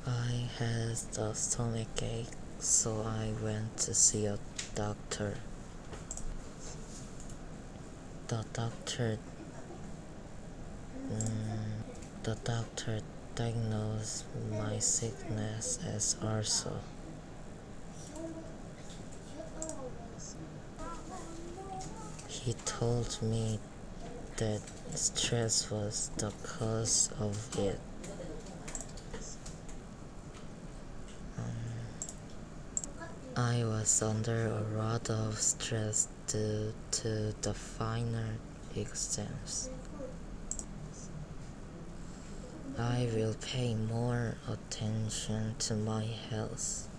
I had a stomach ache, so I went to see a doctor. The doctor, the doctor diagnosed my sickness as arso. He told me that stress was the cause of it. I was under a lot of stress due to the final exams. I will pay more attention to my health.